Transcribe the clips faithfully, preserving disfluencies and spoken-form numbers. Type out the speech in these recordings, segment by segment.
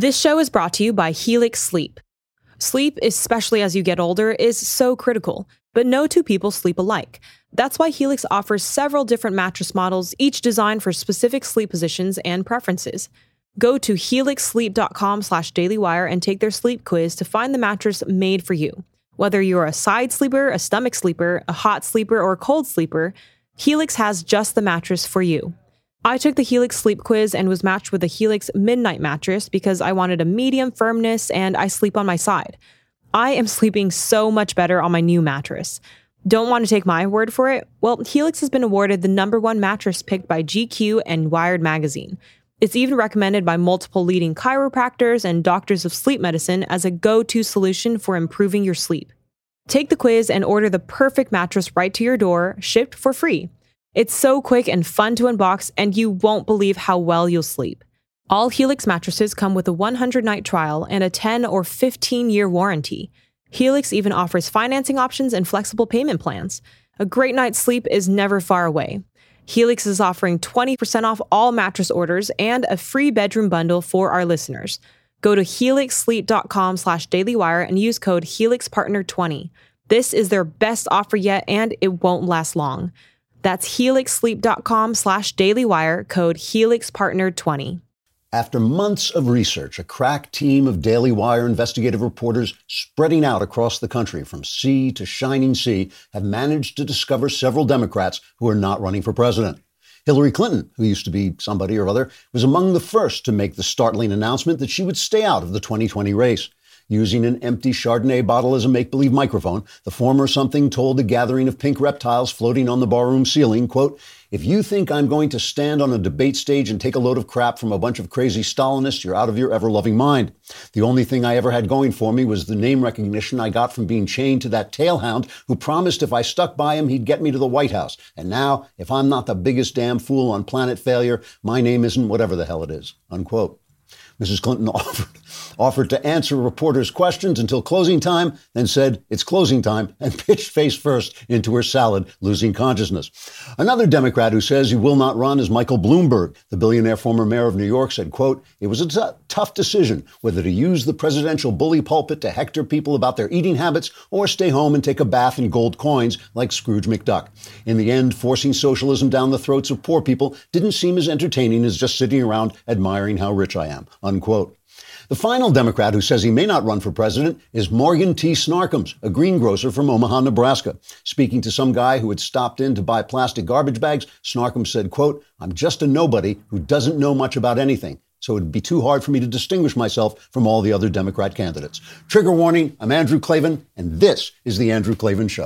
This show is brought to you by Helix Sleep. Sleep, especially as you get older, is so critical, but no two people sleep alike. That's why Helix offers several different mattress models, each designed for specific sleep positions and preferences. Go to helixsleep.com slash dailywire and take their sleep quiz to find the mattress made for you. Whether you're a side sleeper, a stomach sleeper, a hot sleeper, or a cold sleeper, Helix has just the mattress for you. I took the Helix sleep quiz and was matched with the Helix Midnight mattress because I wanted a medium firmness and I sleep on my side. I am sleeping so much better on my new mattress. Don't want to take my word for it? Well, Helix has been awarded the number one mattress picked by G Q and Wired magazine. It's even recommended by multiple leading chiropractors and doctors of sleep medicine as a go-to solution for improving your sleep. Take the quiz and order the perfect mattress right to your door, shipped for free. It's so quick and fun to unbox, and you won't believe how well you'll sleep. All Helix mattresses come with a one hundred night trial and a ten or fifteen year warranty. Helix even offers financing options and flexible payment plans. A great night's sleep is never far away. Helix is offering twenty percent off all mattress orders and a free bedroom bundle for our listeners. Go to helixsleep.com slash dailywire and use code helixpartner twenty. This is their best offer yet, and it won't last long. That's helixsleep.com slash dailywire, code helixpartner twenty. After months of research, a crack team of Daily Wire investigative reporters spreading out across the country from sea to shining sea have managed to discover several Democrats who are not running for president. Hillary Clinton, who used to be somebody or other, was among the first to make the startling announcement that she would stay out of the twenty twenty race. Using an empty Chardonnay bottle as a make-believe microphone, the former something told a gathering of pink reptiles floating on the barroom ceiling, quote, "If you think I'm going to stand on a debate stage and take a load of crap from a bunch of crazy Stalinists, you're out of your ever-loving mind. The only thing I ever had going for me was the name recognition I got from being chained to that tailhound who promised if I stuck by him, he'd get me to the White House. And now, if I'm not the biggest damn fool on planet failure, my name isn't whatever the hell it is," unquote. Missus Clinton offered, offered to answer reporters' questions until closing time, then said, "It's closing time," and pitched face first into her salad, losing consciousness. Another Democrat who says he will not run is Michael Bloomberg. The billionaire former mayor of New York said, quote, "It was a t- tough decision whether to use the presidential bully pulpit to hector people about their eating habits or stay home and take a bath in gold coins like Scrooge McDuck. In the end, forcing socialism down the throats of poor people didn't seem as entertaining as just sitting around admiring how rich I am," unquote. The final Democrat who says he may not run for president is Morgan T. Snarkums, a greengrocer from Omaha, Nebraska. Speaking to some guy who had stopped in to buy plastic garbage bags, Snarkums said, quote, "I'm just a nobody who doesn't know much about anything, so it'd be too hard for me to distinguish myself from all the other Democrat candidates." Trigger warning, I'm Andrew Klavan, and this is The Andrew Klavan Show.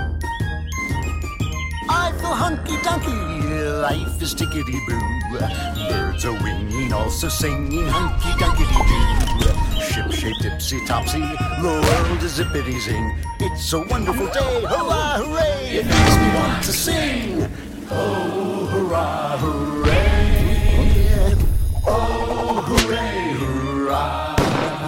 I feel hunky-dunky, life is tickety-boo. Birds are winging, also singing hunky-dunky-doo. Ship-shaped, tipsy-topsy, the world is zippity-zing. It's a wonderful day, hurrah, hooray! It makes me want to sing. Oh, hurrah, hooray! Oh, hooray, hurrah!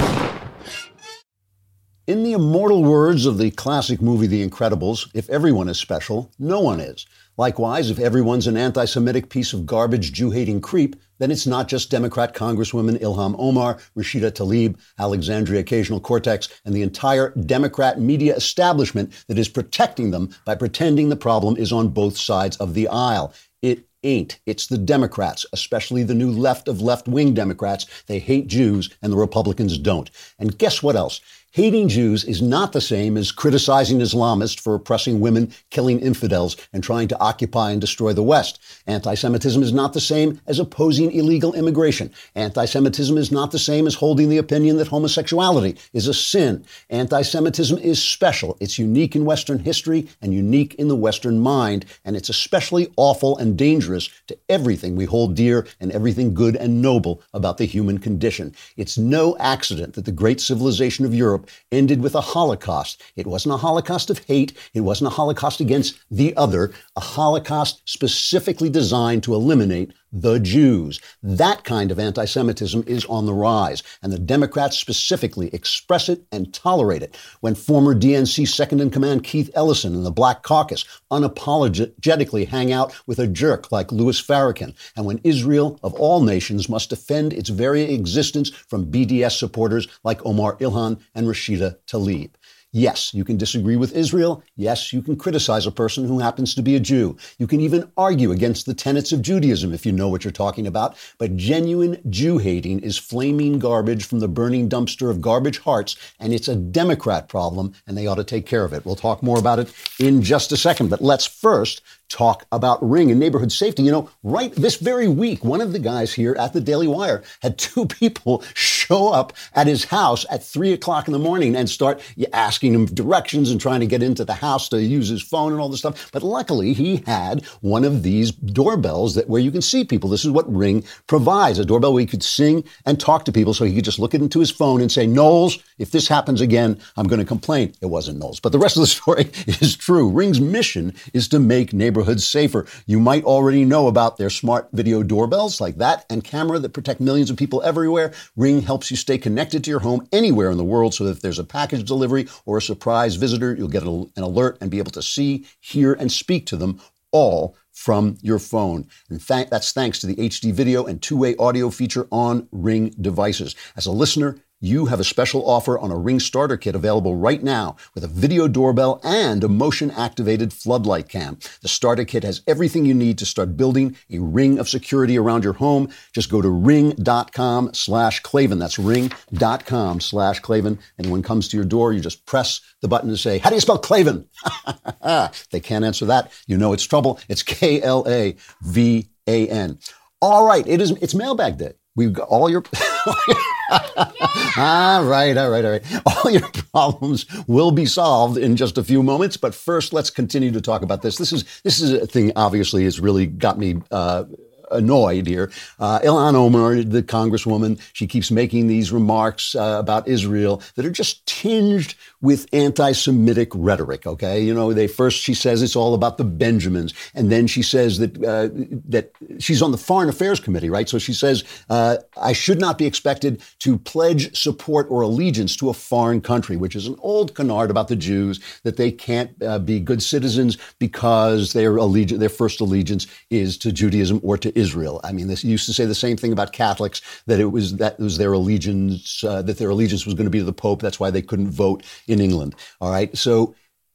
In the immortal words of the classic movie The Incredibles, if everyone is special, no one is. Likewise, if everyone's an anti-Semitic piece of garbage Jew-hating creep, then it's not just Democrat Congresswomen Ilham Omar, Rashida Tlaib, Alexandria Ocasio-Cortez, and the entire Democrat media establishment that is protecting them by pretending the problem is on both sides of the aisle. It ain't. It's the Democrats, especially the new left of left-wing Democrats. They hate Jews, and the Republicans don't. And guess what else? Hating Jews is not the same as criticizing Islamists for oppressing women, killing infidels, and trying to occupy and destroy the West. Anti-Semitism is not the same as opposing illegal immigration. Anti-Semitism is not the same as holding the opinion that homosexuality is a sin. Anti-Semitism is special. It's unique in Western history and unique in the Western mind, and it's especially awful and dangerous to everything we hold dear and everything good and noble about the human condition. It's no accident that the great civilization of Europe ended with a Holocaust. It wasn't a Holocaust of hate. It wasn't a Holocaust against the other. A Holocaust specifically designed to eliminate the Jews. That kind of anti-Semitism is on the rise, and the Democrats specifically express it and tolerate it. When former D N C second-in-command Keith Ellison and the Black Caucus unapologetically hang out with a jerk like Louis Farrakhan, and when Israel, of all nations, must defend its very existence from B D S supporters like Omar Ilhan and Rashida Tlaib. Yes, you can disagree with Israel. Yes, you can criticize a person who happens to be a Jew. You can even argue against the tenets of Judaism if you know what you're talking about. But genuine Jew-hating is flaming garbage from the burning dumpster of garbage hearts, and it's a Democrat problem, and they ought to take care of it. We'll talk more about it in just a second. But let's first talk about Ring and neighborhood safety. You know, right this very week, one of the guys here at the Daily Wire had two people show up at his house at three o'clock in the morning and start asking him directions and trying to get into the house to use his phone and all this stuff. But luckily, he had one of these doorbells that where you can see people. This is what Ring provides, a doorbell where he could sing and talk to people, so he could just look into his phone and say, Knowles, if this happens again, I'm going to complain. It wasn't Knowles. But the rest of the story is true. Ring's mission is to make neighborhoods safer. You might already know about their smart video doorbells like that and camera that protect millions of people everywhere. Ring helps you stay connected to your home anywhere in the world, so that if there's a package delivery or a surprise visitor, you'll get an alert and be able to see, hear, and speak to them all from your phone. In fact, that's thanks to the H D video and two-way audio feature on Ring devices. As a listener, you have a special offer on a Ring starter kit available right now with a video doorbell and a motion-activated floodlight cam. The starter kit has everything you need to start building a ring of security around your home. Just go to ring.com slash Klavan. That's ring.com slash Klavan. And when it comes to your door, you just press the button to say, how do you spell Klavan? If they can't answer that, you know it's trouble. It's K L A V A N. All right, it is, it's mailbag day. We've got all your... all right, all right, all right. All your problems will be solved in just a few moments. But first, let's continue to talk about this. This is this is a thing, obviously, has really got me uh, annoyed here. Uh, Ilhan Omar, the congresswoman, she keeps making these remarks uh, about Israel that are just tinged with anti-Semitic rhetoric, okay? You know, they first, she says it's all about the Benjamins. And then she says that uh, that she's on the Foreign Affairs Committee, right? So she says, uh, I should not be expected to pledge support or allegiance to a foreign country, which is an old canard about the Jews, that they can't uh, be good citizens because their allegiance, their first allegiance is to Judaism or to Israel. I mean, they used to say the same thing about Catholics, that it was that it was their allegiance, uh, that their allegiance was going to be to the Pope. That's why they couldn't vote in England. All right. So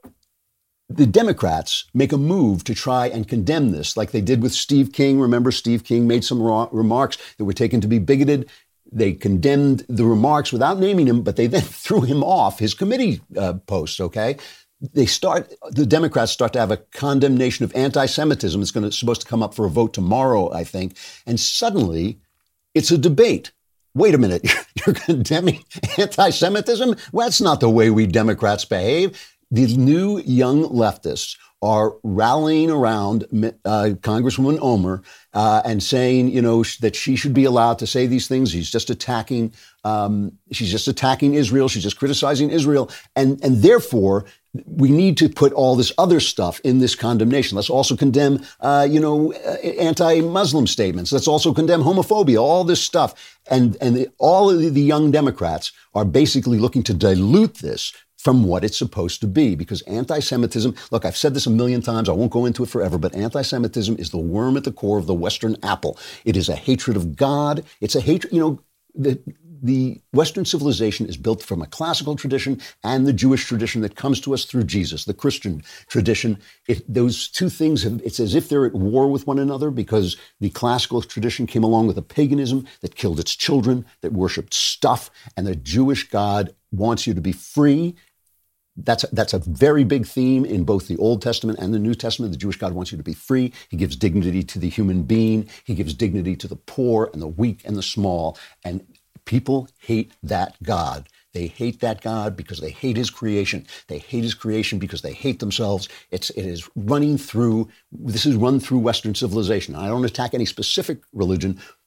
the Democrats make a move to try and condemn this, like they did with Steve King. Remember, Steve King made some raw remarks that were taken to be bigoted. They condemned the remarks without naming him, but they then threw him off his committee uh, post. OK, they start, the Democrats start to have a condemnation of anti-Semitism. It's going to supposed to come up for a vote tomorrow, I think. And suddenly it's a debate. Wait a minute, you're condemning anti-Semitism? Well, that's not the way we Democrats behave. These new young leftists are rallying around uh, Congresswoman Omar uh, and saying, you know, sh- that she should be allowed to say these things. She's just attacking, um, she's just attacking Israel. She's just criticizing Israel. And, and therefore, we need to put all this other stuff in this condemnation. Let's also condemn, uh, you know, uh, anti-Muslim statements. Let's also condemn homophobia, all this stuff. And, and the, all of the young Democrats are basically looking to dilute this from what it's supposed to be, because anti-Semitism, look, I've said this a million times, I won't go into it forever, but anti-Semitism is the worm at the core of the Western apple. It is a hatred of God. It's a hatred, you know, the, the Western civilization is built from a classical tradition and the Jewish tradition that comes to us through Jesus, the Christian tradition. It, those two things, have, it's as if they're at war with one another, because the classical tradition came along with a paganism that killed its children, that worshipped stuff, and the Jewish God wants you to be free. That's, that's a very big theme in both the Old Testament and the New Testament. The Jewish God wants you to be free. He gives dignity to the human being. He gives dignity to the poor and the weak and the small. And people hate that God. They hate that God because they hate his creation. They hate his creation because they hate themselves. It's, it is running through, this is run through Western civilization. I don't attack any specific religion,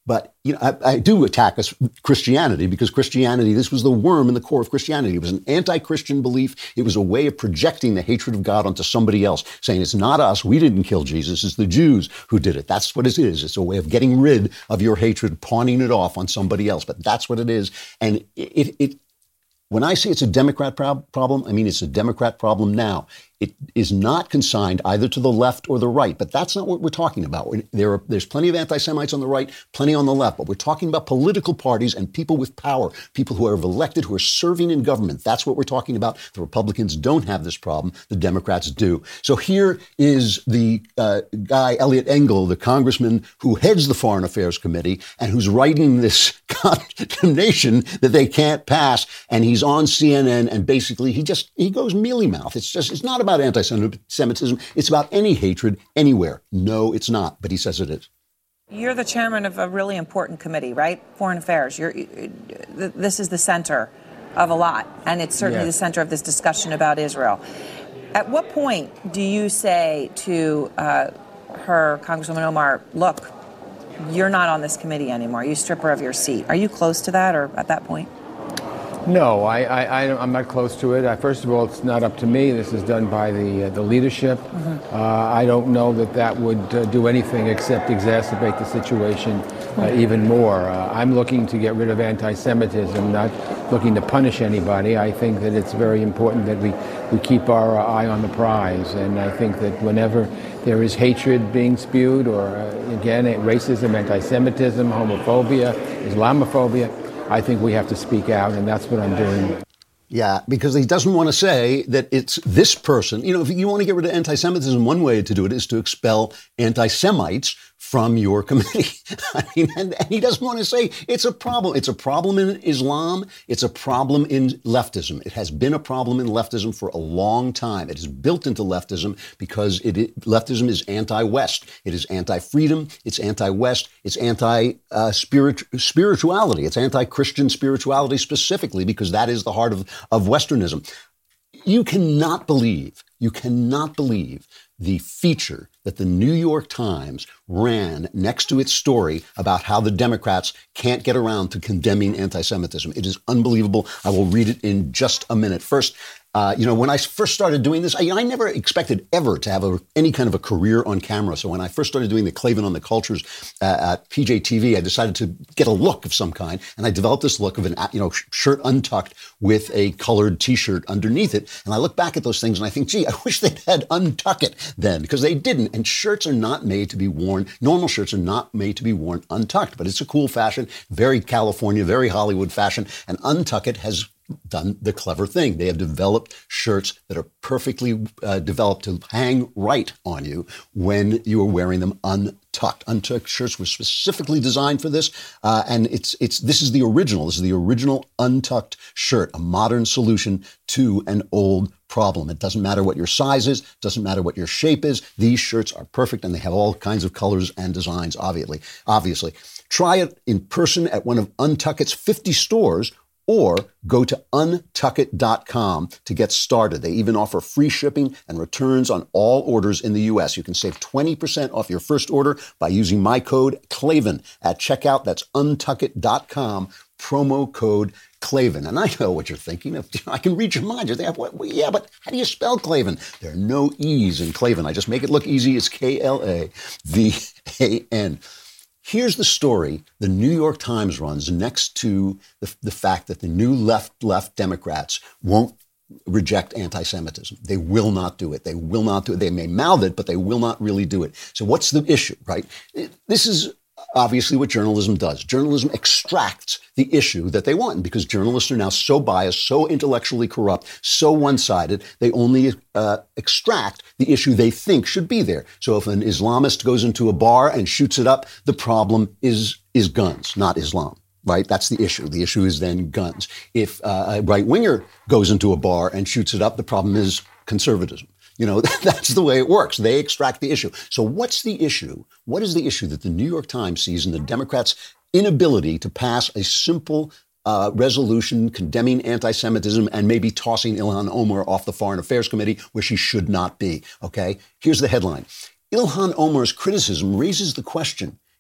But you know, I, I do attack us, Christianity, because Christianity, this was the worm in the core of Christianity. It was an anti-Christian belief. It was a way of projecting the hatred of God onto somebody else, saying it's not us. We didn't kill Jesus. It's the Jews who did it. That's what it is. It's a way of getting rid of your hatred, pawning it off on somebody else. But that's what it is. And it, it, it when I say it's a Democrat prob- problem, I mean it's a Democrat problem now. It is not consigned either to the left or the right, but that's not what we're talking about. There are, there's plenty of anti-Semites on the right, plenty on the left, but we're talking about political parties and people with power, people who are elected, who are serving in government. That's what we're talking about. The Republicans don't have this problem. The Democrats do. So here is the uh, guy, Eliot Engel, the congressman who heads the Foreign Affairs Committee and who's writing this condemnation that they can't pass. And he's on C N N and basically he just, he goes mealy-mouthed. It's just, it's not about anti-Semitism. It's about any hatred anywhere. No, it's not. But he says it is. You're the chairman of a really important committee, right? Foreign Affairs. You're, this is the center of a lot. And it's certainly yes. the center of this discussion about Israel. At what point do you say to uh, her, Congresswoman Omar, look, you're not on this committee anymore. You strip her of your seat. Are you close to that or at that point? No, I, I, I'm not close to it. I, first of all, it's not up to me. This is done by the uh, the leadership. Mm-hmm. Uh, I don't know that that would uh, do anything except exacerbate the situation uh, mm-hmm. even more. Uh, I'm looking to get rid of anti-Semitism, not looking to punish anybody. I think that it's very important that we, we keep our uh, eye on the prize. And I think that whenever there is hatred being spewed, or uh, again, racism, anti-Semitism, homophobia, Islamophobia, I think we have to speak out, and that's what I'm doing. Yeah, because he doesn't want to say that it's this person. You know, if you want to get rid of anti-Semitism, one way to do it is to expel anti-Semites from your committee. I mean, and, and he doesn't want to say it's a problem. It's a problem in Islam. It's a problem in leftism. It has been a problem in leftism for a long time. It is built into leftism because it, it, leftism is anti-West. It is anti-freedom. It's anti-West. It's anti-spirituality. Uh, it's anti-Christian spirituality specifically because that is the heart of, of Westernism. You cannot believe, you cannot believe the feature that the New York Times ran next to its story about how the Democrats can't get around to condemning anti-Semitism. It is unbelievable. I will read it in just a minute. First, Uh, you know, when I first started doing this, I, I never expected ever to have a, any kind of a career on camera. So when I first started doing the Klavan on the Cultures uh, at P J T V, I decided to get a look of some kind. And I developed this look of an, you know, shirt untucked with a colored T-shirt underneath it. And I look back at those things and I think, gee, I wish they'd had untuck it then, because they didn't. And shirts are not made to be worn. Normal shirts are not made to be worn untucked. But it's a cool fashion, very California, very Hollywood fashion. And Untuck It has done the clever thing. They have developed shirts that are perfectly uh, developed to hang right on you when you are wearing them untucked. Untucked shirts were specifically designed for this, uh, and it's it's this is the original. This is the original untucked shirt, a modern solution to an old problem. It doesn't matter what your size is, doesn't matter what your shape is. These shirts are perfect, and they have all kinds of colors and designs. Obviously, obviously, try it in person at one of Untuck It's fifty stores. Or go to untuck it dot com to get started. They even offer free shipping and returns on all orders in the U S. You can save twenty percent off your first order by using my code Klavan at checkout. That's untuck it dot com, promo code Klavan. And I know what you're thinking. I can read your mind. You're thinking, well, yeah, but how do you spell Klavan? There are no E's in Klavan. I just make it look easy. It's K L A V A N. Here's the story the New York Times runs next to the, the fact that the new left-left Democrats won't reject anti-Semitism. They will not do it. They will not do it. They may mouth it, but they will not really do it. So what's the issue, right? This is obviously what journalism does. Journalism extracts the issue that they want, because journalists are now so biased, so intellectually corrupt, so one-sided, they only uh, extract the issue they think should be there. So if an Islamist goes into a bar and shoots it up, the problem is is guns, not Islam. Right? That's the issue. The issue is then guns. If uh, a right-winger goes into a bar and shoots it up, the problem is conservatism. You know, that's the way it works. They extract the issue. So what's the issue? What is the issue that the New York Times sees in the Democrats' inability to pass a simple uh, resolution condemning anti-Semitism and maybe tossing Ilhan Omar off the Foreign Affairs Committee where she should not be? Okay, here's the headline. Ilhan Omar's criticism raises the question,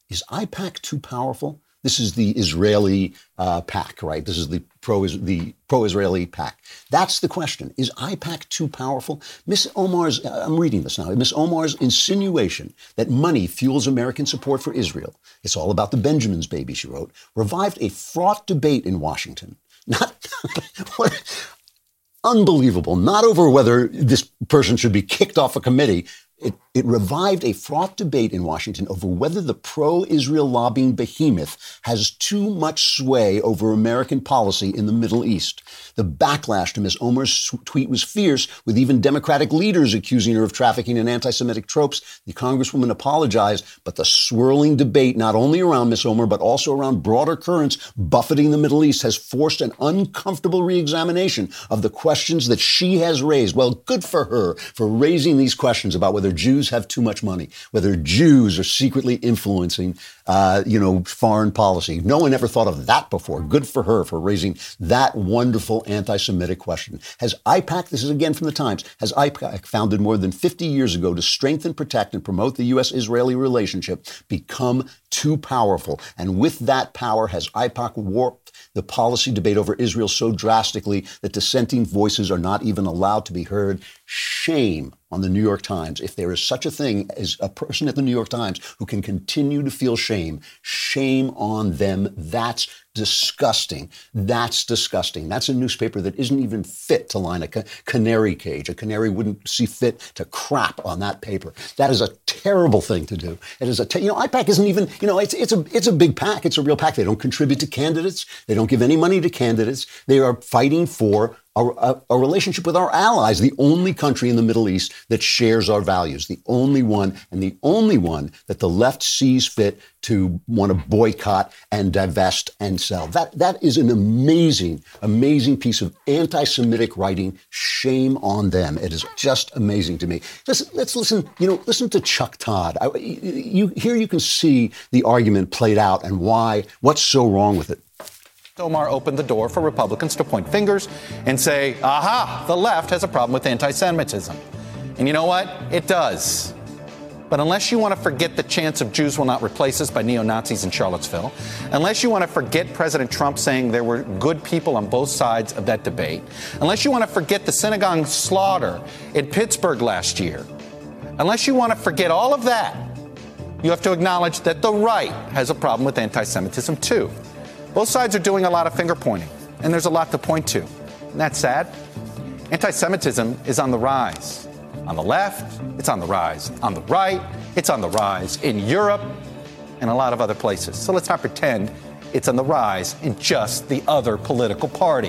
Is AIPAC too powerful? This is the Israeli uh, PAC, right? This is the pro the pro-Israeli PAC. That's the question. Is AIPAC too powerful? Miss Omar's, uh, I'm reading this now, Miss Omar's insinuation that money fuels American support for Israel, it's all about the Benjamins, baby, she wrote, revived a fraught debate in Washington. Not, what, unbelievable, not over whether this person should be kicked off a committee. It, it revived a fraught debate in Washington over whether the pro-Israel lobbying behemoth has too much sway over American policy in the Middle East. The backlash to Miz Omar's tweet was fierce, with even Democratic leaders accusing her of trafficking in anti-Semitic tropes. The Congresswoman apologized, but the swirling debate, not only around Miz Omar, but also around broader currents buffeting the Middle East, has forced an uncomfortable re-examination of the questions that she has raised. Well, good for her for raising these questions about whether Jews have too much money, whether Jews are secretly influencing, uh, you know, foreign policy. No one ever thought of that before. Good for her for raising that wonderful anti-Semitic question. Has AIPAC, this is again from the Times, has AIPAC, founded more than fifty years ago to strengthen, protect, and promote the U S-Israeli relationship, become too powerful? And with that power, has AIPAC warped the policy debate over Israel so drastically that dissenting voices are not even allowed to be heard? Shame on the New York Times. If there is such a thing as a person at the New York Times who can continue to feel shame, shame on them. That's disgusting. That's disgusting. That's a newspaper that isn't even fit to line a ca- canary cage. A canary wouldn't see fit to crap on that paper. That is a terrible thing to do. It is a, te- you know, AIPAC isn't even, you know, it's it's a it's a big PAC. It's a real PAC. They don't contribute to candidates. They don't give any money to candidates. They are fighting for A, a, a relationship with our allies, the only country in the Middle East that shares our values, the only one and the only one that the left sees fit to want to boycott and divest and sell. That that is an amazing, amazing piece of anti-Semitic writing. Shame on them. It is just amazing to me. Let's, let's listen, you know, listen to Chuck Todd. I, you, here you can see the argument played out and why, what's so wrong with it. Omar opened the door for Republicans to point fingers and say, aha, the left has a problem with anti-Semitism. And you know what? It does. But unless you want to forget the chance of Jews will not replace us by neo-Nazis in Charlottesville, unless you want to forget President Trump saying there were good people on both sides of that debate, unless you want to forget the synagogue slaughter in Pittsburgh last year, unless you want to forget all of that, you have to acknowledge that the right has a problem with anti-Semitism too. Both sides are doing a lot of finger pointing, and there's a lot to point to. Isn't that sad? Anti-Semitism is on the rise. On the left, it's on the rise. On the right, it's on the rise. In Europe and a lot of other places. So let's not pretend it's on the rise in just the other political party.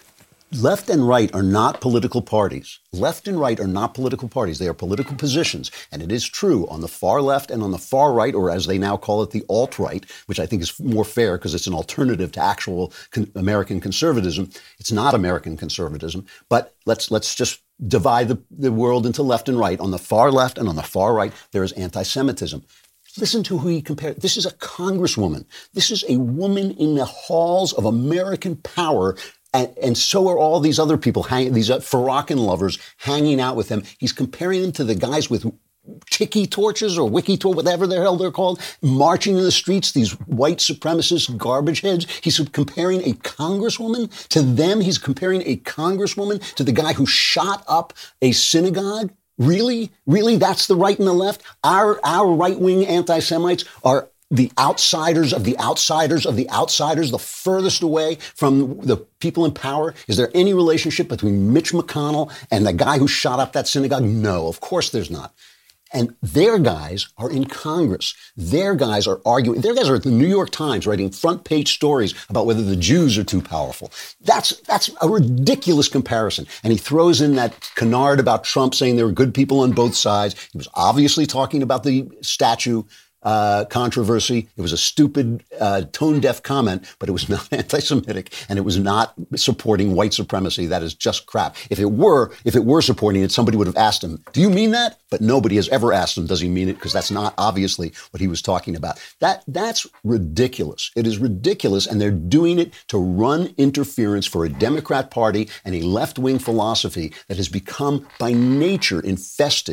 Left and right are not political parties. Left and right are not political parties. They are political positions. And it is true on the far left and on the far right, or as they now call it, the alt-right, which I think is more fair because it's an alternative to actual con- American conservatism. It's not American conservatism. But let's let's just divide the, the world into left and right. On the far left and on the far right, there is anti-Semitism. Listen to who he compared. This is a congresswoman. This is a woman in the halls of American power. And, and so are all these other people, hang, these uh, Farrakhan lovers hanging out with him. He's comparing them to the guys with tiki torches or wiki torch, whatever the hell they're called, marching in the streets, these white supremacist garbage heads. He's comparing a congresswoman to them. He's comparing a congresswoman to the guy who shot up a synagogue. Really? Really? That's the right and the left? Our, our right-wing anti-Semites are the outsiders of the outsiders of the outsiders, the furthest away from the people in power. Is there any relationship between Mitch McConnell and the guy who shot up that synagogue? No, of course there's not. And their guys are in Congress. Their guys are arguing. Their guys are at the New York Times writing front page stories about whether the Jews are too powerful. That's that's a ridiculous comparison. And he throws in that canard about Trump saying there were good people on both sides. He was obviously talking about the statue Uh, controversy. It was a stupid, uh, tone-deaf comment, but it was not anti-Semitic, and it was not supporting white supremacy. That is just crap. If it were, if it were supporting it, somebody would have asked him, "Do you mean that?" But nobody has ever asked him, "Does he mean it?" Because that's not obviously what he was talking about. That that's ridiculous. It is ridiculous, and they're doing it to run interference for a Democrat Party and a left-wing philosophy that has become, by nature, infested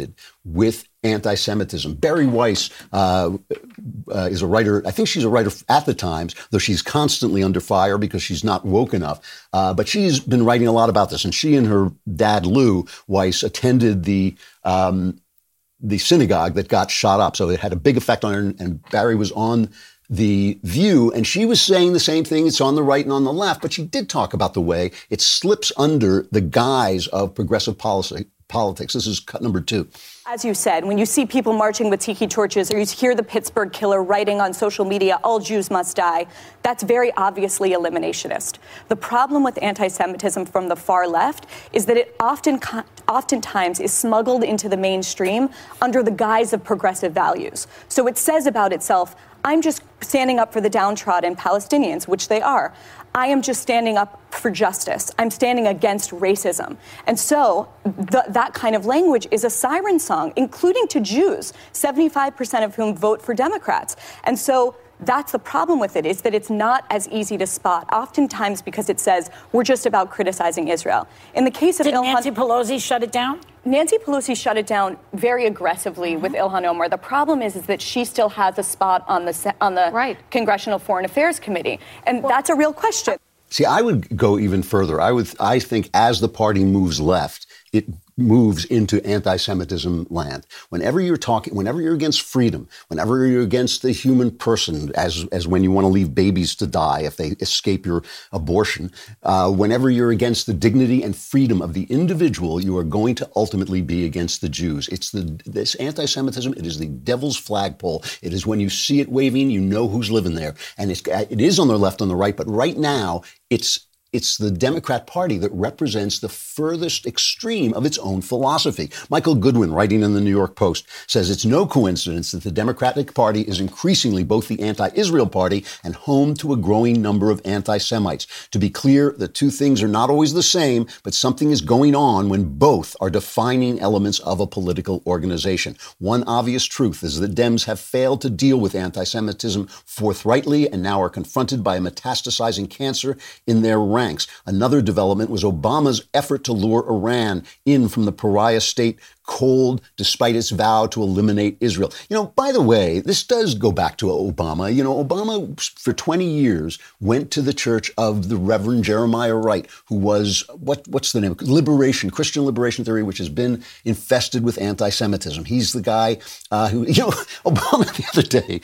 with anti-Semitism. Bari Weiss uh, uh, is a writer. I think she's a writer at the Times, though she's constantly under fire because she's not woke enough. Uh, but she's been writing a lot about this. And she and her dad, Lou Weiss, attended the um, the synagogue that got shot up. So it had a big effect on her. And Bari was on The View, and she was saying the same thing. It's on the right and on the left. But she did talk about the way it slips under the guise of progressive policy, politics. This is cut number two. As you said, when you see people marching with tiki torches or you hear the Pittsburgh killer writing on social media, all Jews must die, that's very obviously eliminationist. The problem with anti-Semitism from the far left is that it often, oftentimes is smuggled into the mainstream under the guise of progressive values. So it says about itself, I'm just standing up for the downtrodden Palestinians, which they are. I am just standing up for justice. I'm standing against racism. And so th- that kind of language is a siren song, including to Jews, seventy-five percent of whom vote for Democrats. And so that's the problem with it, is that it's not as easy to spot, oftentimes because it says we're just about criticizing Israel. In the case of Did Ilhan, Nancy Pelosi shut it down? Nancy Pelosi shut it down very aggressively mm-hmm. with Ilhan Omar. The problem is, is that she still has a spot on the on the right. Congressional Foreign Affairs Committee, and well, that's a real question. See, I would go even further. I would, I think, as the party moves left, it moves into anti-Semitism land. Whenever you're talking, whenever you're against freedom, whenever you're against the human person, as as when you want to leave babies to die if they escape your abortion, uh, whenever you're against the dignity and freedom of the individual, you are going to ultimately be against the Jews. It's the this anti-Semitism. It is the devil's flagpole. It is when you see it waving, you know who's living there, and it's it is on the left, on the right, but right now it's. It's the Democrat Party that represents the furthest extreme of its own philosophy. Michael Goodwin, writing in the New York Post, says it's no coincidence that the Democratic Party is increasingly both the anti-Israel party and home to a growing number of anti-Semites. To be clear, the two things are not always the same, but something is going on when both are defining elements of a political organization. One obvious truth is that Dems have failed to deal with anti-Semitism forthrightly and now are confronted by a metastasizing cancer in their ranks. Another development was Obama's effort to lure Iran in from the pariah state cold, despite its vow to eliminate Israel. You know, by the way, this does go back to Obama. You know, Obama, for twenty years, went to the church of the Reverend Jeremiah Wright, who was, what what's the name? Liberation, Christian liberation theory, which has been infested with anti-Semitism. He's the guy uh, who, you know, Obama the other day,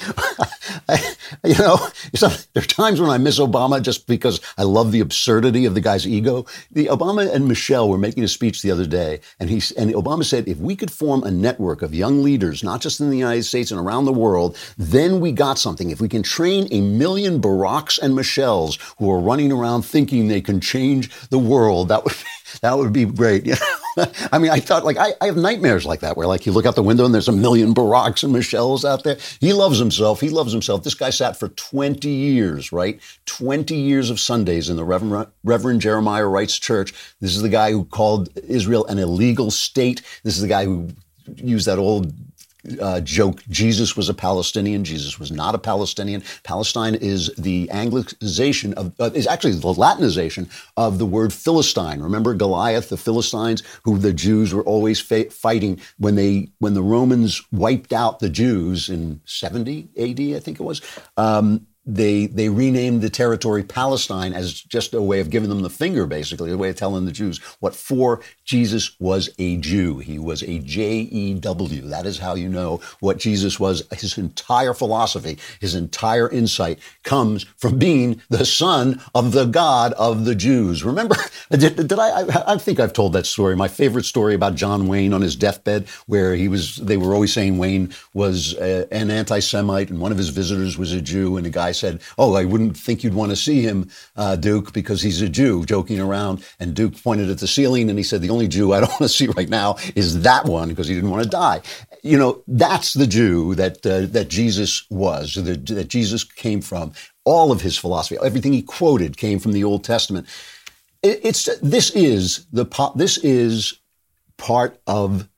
I, you know, there are times when I miss Obama just because I love the absurdity of the guy's ego. The Obama and Michelle were making a speech the other day, and he and Obama said, if we could form a network of young leaders, not just in the United States and around the world, then we got something. If we can train a million Baracks and Michelles who are running around thinking they can change the world, that would be, that would be great. You know? I mean, I thought, like, I, I have nightmares like that, where, like, you look out the window and there's a million Baracks and Michelles out there. He loves himself. He loves himself. This guy sat for twenty years, right? twenty years of Sundays in the Reverend, Reverend Jeremiah Wright's church. This is the guy who called Israel an illegal state. This is the guy who used that old Uh, joke, Jesus was a Palestinian. Jesus was not a Palestinian. Palestine is the Anglicization of, uh, is actually the Latinization of the word Philistine. Remember Goliath, the Philistines, who the Jews were always fa- fighting when they, when the Romans wiped out the Jews in seventy A D, I think it was. Um, They they renamed the territory Palestine as just a way of giving them the finger, basically, a way of telling the Jews what for. Jesus was a Jew. He was a J E W. That is how you know what Jesus was. His entire philosophy, his entire insight comes from being the son of the God of the Jews. Remember, did, did I, I? I think I've told that story. My favorite story about John Wayne on his deathbed, where he was. They were always saying Wayne was uh, an anti-Semite, and one of his visitors was a Jew, and the guy said, "Oh, I wouldn't think you'd want to see him, uh, Duke, because he's a Jew," joking around. And Duke pointed at the ceiling and he said, "The only Jew I don't want to see right now is that one," because he didn't want to die. You know, that's the Jew that uh, that Jesus was, that, that Jesus came from. All of his philosophy, everything he quoted came from the Old Testament. It, it's this is the this is part of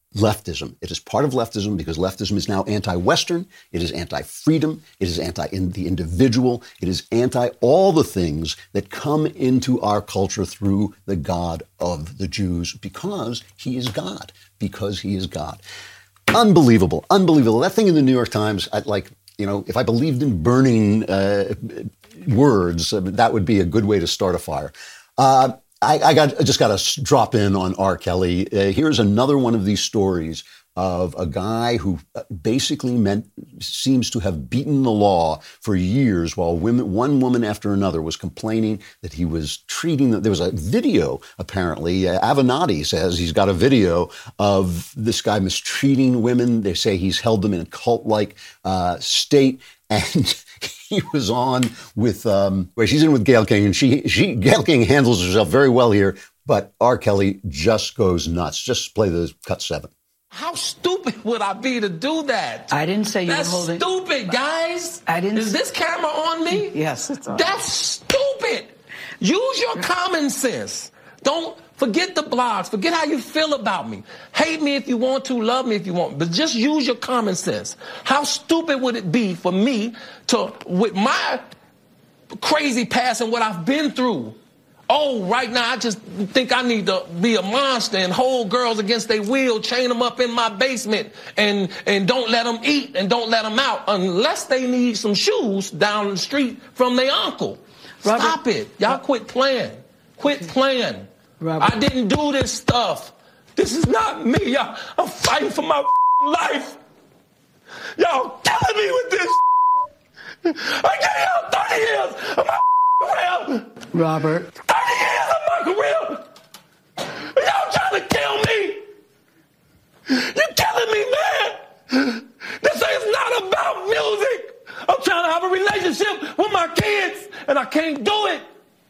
leftism. It is part of leftism because leftism is now anti-Western. It is anti-freedom. It is anti-the individual. It is anti all the things that come into our culture through the God of the Jews because he is God. Because he is God. Unbelievable. Unbelievable. That thing in the New York Times, I'd like, you know, if I believed in burning uh, words, uh, that would be a good way to start a fire. Uh, I, I got I just got to drop in on R. Kelly. Uh, here's another one of these stories of a guy who basically meant seems to have beaten the law for years while women, one woman after another was complaining that he was treating them. There was a video, apparently. Uh, Avenatti says he's got a video of this guy mistreating women. They say he's held them in a cult-like uh, state. And he was on with, um, well, she's in with Gayle King, and she, she, Gayle King handles herself very well here, but R. Kelly just goes nuts. Just play the cut seven. How stupid would I be to do that? I didn't say you That's were holding. That's stupid, guys. I didn't. Is this camera on me? Yes, it's on. That's stupid. Use your common sense. Don't forget the blogs. Forget how you feel about me. Hate me if you want to. Love me if you want. But just use your common sense. How stupid would it be for me to, with my crazy past and what I've been through, oh, right now I just think I need to be a monster and hold girls against their will, chain them up in my basement, and, and don't let them eat and don't let them out unless they need some shoes down the street from their uncle. Robert, Stop it. Y'all quit playing. Quit playing. Robert. I didn't do this stuff. This is not me. Y'all, I'm fighting for my life. Y'all killing me with this. I gave y'all thirty years of my career. Robert. thirty years of my career. Y'all trying to kill me. You're killing me, man. This is not about music. I'm trying to have a relationship with my kids, and I can't do it.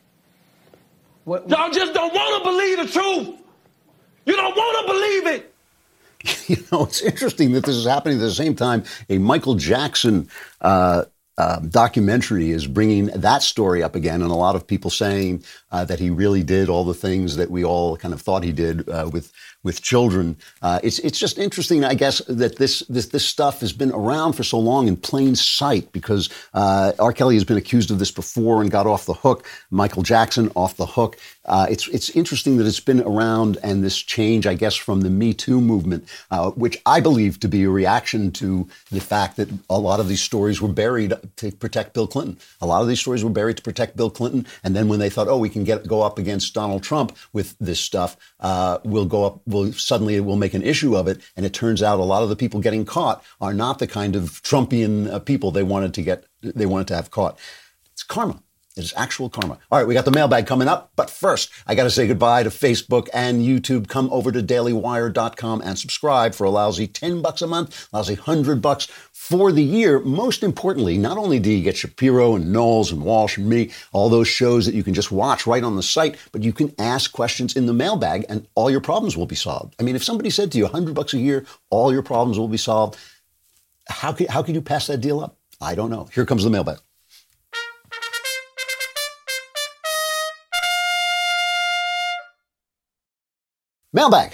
What, what? Y'all just don't want to believe the truth. You don't want to believe it. You know, it's interesting that this is happening at the same time a Michael Jackson uh, uh, documentary is bringing that story up again, and a lot of people saying uh, that he really did all the things that we all kind of thought he did uh, with with children. Uh, it's it's just interesting, I guess, that this this this stuff has been around for so long in plain sight because uh, R. Kelly has been accused of this before and got off the hook. Michael Jackson off the hook. Uh, it's it's interesting that it's been around, and this change, I guess, from the Me Too movement, uh, which I believe to be a reaction to the fact that a lot of these stories were buried to protect Bill Clinton. A lot of these stories were buried to protect Bill Clinton, and then when they thought, oh, we can get go up against Donald Trump with this stuff, uh, we'll go up. We'll suddenly we'll make an issue of it, and it turns out a lot of the people getting caught are not the kind of Trumpian uh, people they wanted to get. They wanted to have caught. It's karma. It is actual karma. All right, we got the mailbag coming up. But first, I got to say goodbye to Facebook and YouTube. Come over to daily wire dot com and subscribe for a lousy ten bucks a month, lousy one hundred bucks for the year. Most importantly, not only do you get Shapiro and Knowles and Walsh and me, all those shows that you can just watch right on the site, but you can ask questions in the mailbag and all your problems will be solved. I mean, if somebody said to you one hundred bucks a year, all your problems will be solved, how could, how could you pass that deal up? I don't know. Here comes the mailbag. Mailbag.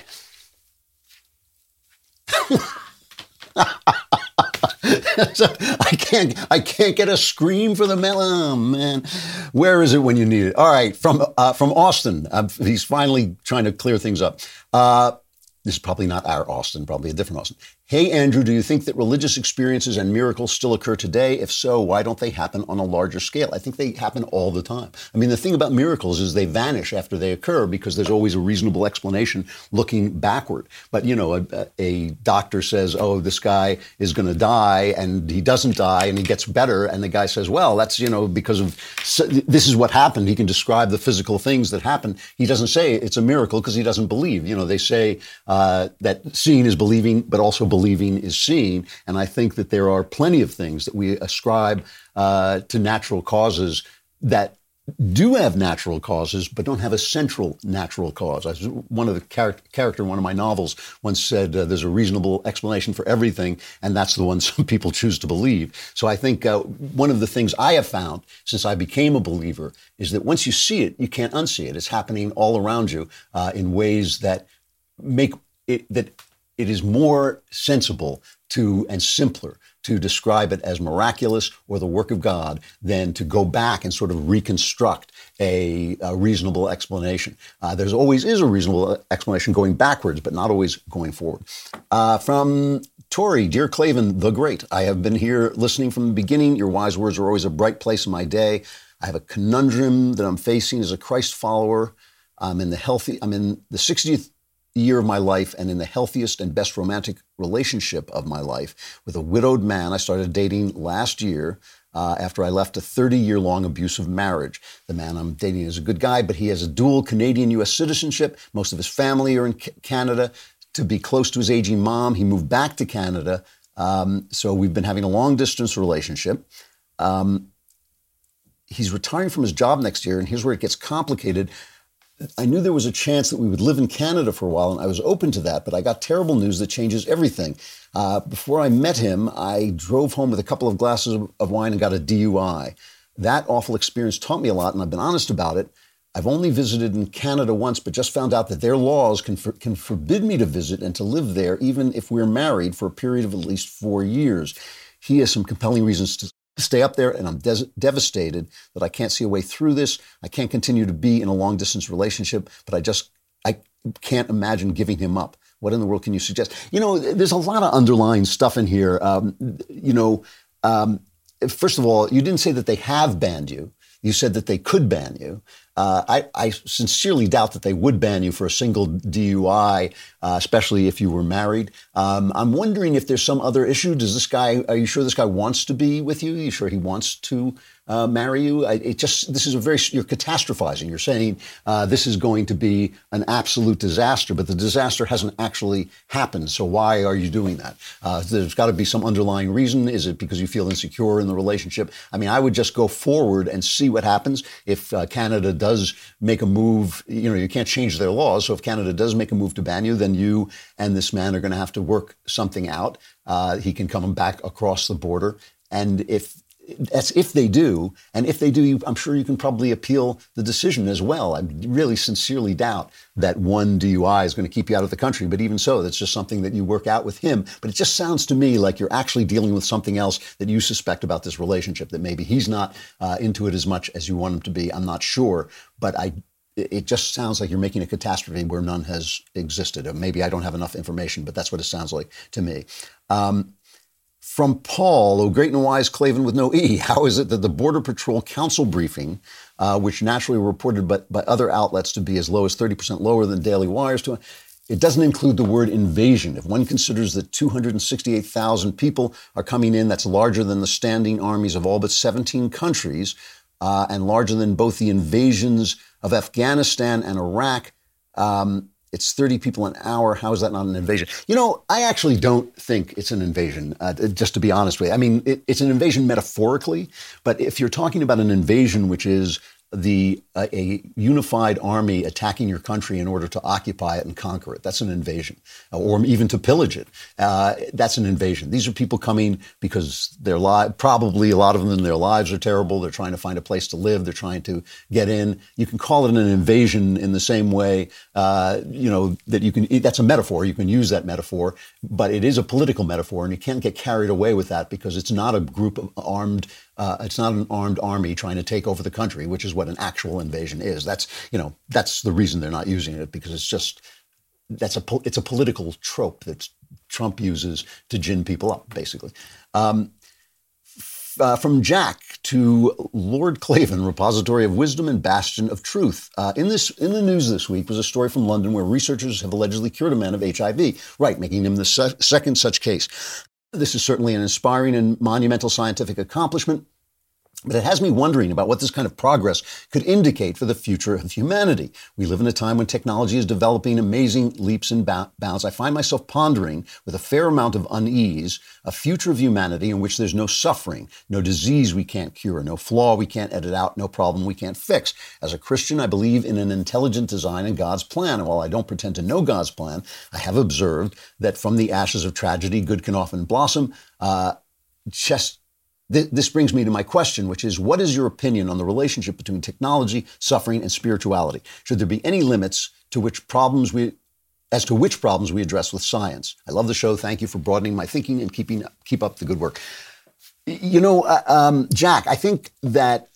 So I can't, I can't get a scream for the mail. Oh man, where is it when you need it? All right, from uh, from Austin. Uh, he's finally trying to clear things up. Uh, this is probably not our Austin, probably a different Austin. Hey, Andrew, do you think that religious experiences and miracles still occur today? If so, why don't they happen on a larger scale? I think they happen all the time. I mean, the thing about miracles is they vanish after they occur because there's always a reasonable explanation looking backward. But, you know, a, a doctor says, oh, this guy is going to die, and he doesn't die, and he gets better. And the guy says, well, that's, you know, because of this is what happened. He can describe the physical things that happen. He doesn't say it's a miracle because he doesn't believe. You know, they say uh, that seeing is believing, but also believing. Believing is seeing. And I think that there are plenty of things that we ascribe uh, to natural causes that do have natural causes, but don't have a central natural cause. I, one of the char- character in one of my novels once said, uh, there's a reasonable explanation for everything, and that's the one some people choose to believe. So I think uh, one of the things I have found since I became a believer is that once you see it, you can't unsee it. It's happening all around you uh, in ways that make it, that it is more sensible to and simpler to describe it as miraculous or the work of God than to go back and sort of reconstruct a, a reasonable explanation. Uh, there's always is a reasonable explanation going backwards, but not always going forward. Uh, from Tori, dear Klavan, the great, I have been here listening from the beginning. Your wise words are always a bright place in my day. I have a conundrum that I'm facing as a Christ follower. I'm in the healthy, I'm in the sixtieth year of my life and in the healthiest and best romantic relationship of my life with a widowed man I started dating last year uh, after I left a thirty-year-long abusive marriage. The man I'm dating is a good guy, but he has a dual Canadian-U S citizenship. Most of his family are in C- Canada. To be close to his aging mom, he moved back to Canada. Um, so we've been having a long-distance relationship. Um, he's retiring from his job next year, and here's where it gets complicated. I knew there was a chance that we would live in Canada for a while, and I was open to that, but I got terrible news that changes everything. Uh, before I met him, I drove home with a couple of glasses of, of wine and got a D U I. That awful experience taught me a lot, and I've been honest about it. I've only visited in Canada once, but just found out that their laws can, for, can forbid me to visit and to live there, even if we're married for a period of at least four years. He has some compelling reasons to stay up there, and I'm des- devastated that I can't see a way through this. I can't continue to be in a long-distance relationship, but I just, I can't imagine giving him up. What in the world can you suggest? You know, there's a lot of underlying stuff in here. Um, you know, um, first of all, you didn't say that they have banned you. You said that they could ban you. Uh, I, I sincerely doubt that they would ban you for a single D U I, uh, especially if you were married. Um, I'm wondering if there's some other issue. Does this guy, are you sure this guy wants to be with you? Are you sure he wants to uh, marry you? I, it just, this is a very, you're catastrophizing. You're saying uh, this is going to be an absolute disaster, but the disaster hasn't actually happened. So why are you doing that? Uh, there's got to be some underlying reason. Is it because you feel insecure in the relationship? I mean, I would just go forward and see what happens if uh, Canada does does make a move. You know, you can't change their laws. So if Canada does make a move to ban you, then you and this man are going to have to work something out. Uh, he can come back across the border. And if that's if they do, and if they do, you, I'm sure you can probably appeal the decision as well. I really sincerely doubt that one D U I is going to keep you out of the country. But even so, that's just something that you work out with him. But it just sounds to me like you're actually dealing with something else that you suspect about this relationship, that maybe he's not uh, into it as much as you want him to be. I'm not sure, but I. It just sounds like you're making a catastrophe where none has existed. Or maybe I don't have enough information, but that's what it sounds like to me. Um, From Paul, oh great and wise Klavan with no E, how is it that the Border Patrol Council briefing, uh, which naturally were reported by, by other outlets to be as low as thirty percent lower than Daily Wire's, to, it doesn't include the word invasion? If one considers that two hundred sixty-eight thousand people are coming in, that's larger than the standing armies of all but seventeen countries, uh, and larger than both the invasions of Afghanistan and Iraq. Um, It's thirty people an hour. How is that not an invasion? You know, I actually don't think it's an invasion, uh, just to be honest with you. I mean, it, it's an invasion metaphorically, but if you're talking about an invasion, which is the uh, a unified army attacking your country in order to occupy it and conquer it, that's an invasion, uh, or even to pillage it. Uh, that's an invasion. These are people coming because their li- probably a lot of them, their lives are terrible. They're trying to find a place to live. They're trying to get in. You can call it an invasion in the same way, uh, you know, that you can, that's a metaphor. You can use that metaphor, but it is a political metaphor, and you can't get carried away with that because it's not a group of armed Uh, it's not an armed army trying to take over the country, which is what an actual invasion is. That's, you know, that's the reason they're not using it, because it's just, that's a, it's a political trope that Trump uses to gin people up, basically. Um, f- uh, from Jack to Lord Klavan, repository of wisdom and bastion of truth. Uh, in this, in the news this week was a story from London where researchers have allegedly cured a man of H I V, right, making him the se- second such case. This is certainly an inspiring and monumental scientific accomplishment, but it has me wondering about what this kind of progress could indicate for the future of humanity. We live in a time when technology is developing amazing leaps and bounds. I find myself pondering with a fair amount of unease a future of humanity in which there's no suffering, no disease we can't cure, no flaw we can't edit out, no problem we can't fix. As a Christian, I believe in an intelligent design and God's plan. And while I don't pretend to know God's plan, I have observed that from the ashes of tragedy, good can often blossom. Uh, just This brings me to my question, which is, what is your opinion on the relationship between technology, suffering, and spirituality? Should there be any limits to which problems we as to which problems we address with science. I love the show. Thank you for broadening my thinking and keeping keep up the good work. You know, uh, um, Jack, I think that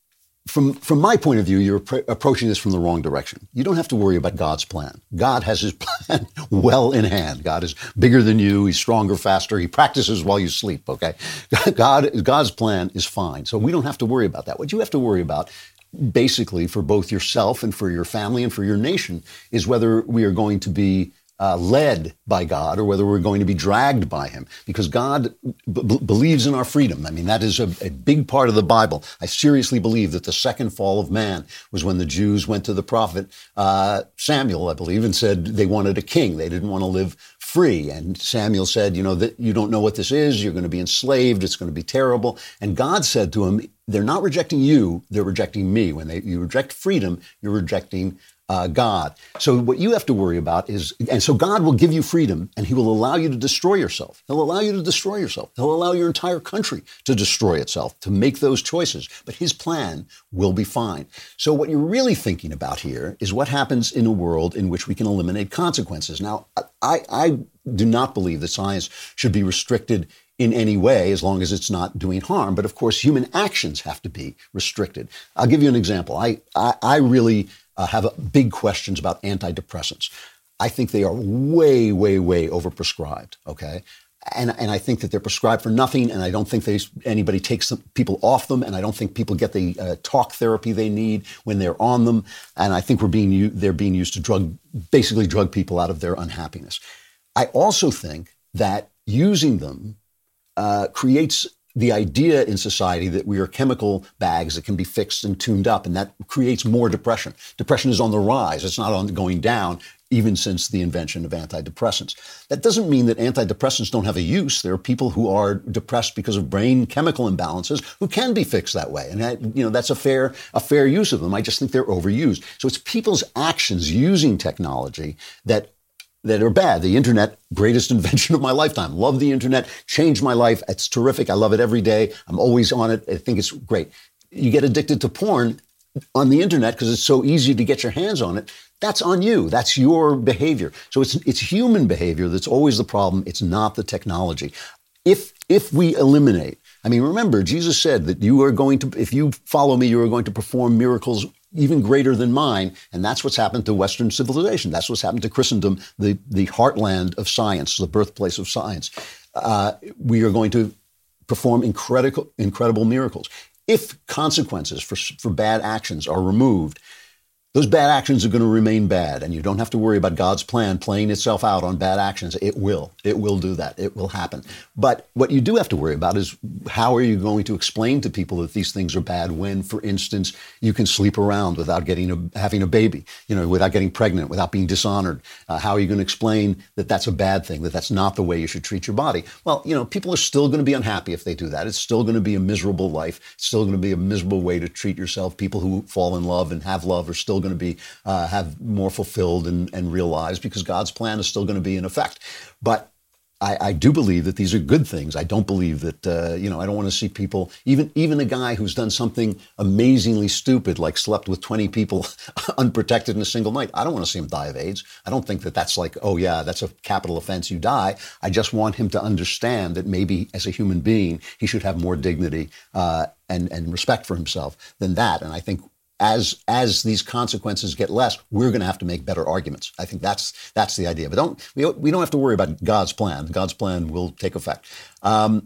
from from my point of view, you're appro- approaching this from the wrong direction. You don't have to worry about God's plan. God has his plan well in hand. God is bigger than you. He's stronger, faster. He practices while you sleep, okay? God, God's plan is fine. So we don't have to worry about that. What you have to worry about, basically, for both yourself and for your family and for your nation, is whether we are going to be uh, led by God or whether we're going to be dragged by him. Because God b- believes in our freedom. I mean, that is a, a big part of the Bible. I seriously believe that the second fall of man was when the Jews went to the prophet uh, Samuel, I believe, and said they wanted a king. They didn't want to live free. And Samuel said, you know, that you don't know what this is. You're going to be enslaved. It's going to be terrible. And God said to him, they're not rejecting you. They're rejecting me. When they, you reject freedom, you're rejecting uh, God. So what you have to worry about is, and so God will give you freedom and he will allow you to destroy yourself. He'll allow you to destroy yourself. He'll allow your entire country to destroy itself, to make those choices. But his plan will be fine. So what you're really thinking about here is what happens in a world in which we can eliminate consequences. Now, I, I do not believe that science should be restricted in any way, as long as it's not doing harm. But of course, human actions have to be restricted. I'll give you an example. I, I, I really uh, have big questions about antidepressants. I think they are way, way, way overprescribed, okay? And, and I think that they're prescribed for nothing, and I don't think they, anybody takes them, people off them, and I don't think people get the uh, talk therapy they need when they're on them. And I think we're being they're being used to drug, basically drug people out of their unhappiness. I also think that using them Uh, creates the idea in society that we are chemical bags that can be fixed and tuned up, and that creates more depression. Depression is on the rise. It's not on going down, even since the invention of antidepressants. That doesn't mean that antidepressants don't have a use. There are people who are depressed because of brain chemical imbalances who can be fixed that way, and that, you know, that's a fair a fair use of them. I just think they're overused. So it's people's actions using technology that that are bad. The internet, greatest invention of my lifetime. Love the internet, changed my life. It's terrific. I love it every day. I'm always on it. I think it's great. You get addicted to porn on the internet because it's so easy to get your hands on it. That's on you. That's your behavior. So it's it's human behavior that's always the problem. It's not the technology. If if we eliminate, I mean, remember, Jesus said that you are going to, if you follow me, you are going to perform miracles even greater than mine. And that's what's happened to Western civilization. That's what's happened to Christendom, the, the heartland of science, the birthplace of science. Uh, we are going to perform incredible, incredible miracles. If consequences for, for bad actions are removed, those bad actions are going to remain bad, and you don't have to worry about God's plan playing itself out on bad actions. It will. It will do that. It will happen. But what you do have to worry about is how are you going to explain to people that these things are bad when, for instance, you can sleep around without getting a, having a baby, you know, without getting pregnant, without being dishonored. Uh, how are you going to explain that that's a bad thing, that that's not the way you should treat your body? Well, you know, people are still going to be unhappy if they do that. It's still going to be a miserable life. It's still going to be a miserable way to treat yourself. People who fall in love and have love are still going to be uh, have more fulfilled and, and real lives because God's plan is still going to be in effect. But I, I do believe that these are good things. I don't believe that, uh, you know, I don't want to see people, even even a guy who's done something amazingly stupid, like slept with twenty people unprotected in a single night. I don't want to see him die of AIDS. I don't think that that's like, oh, yeah, that's a capital offense. You die. I just want him to understand that maybe as a human being, he should have more dignity uh, and, and respect for himself than that. And I think As as these consequences get less, we're going to have to make better arguments. I think that's that's the idea. But don't we, we don't have to worry about God's plan. God's plan will take effect. Um,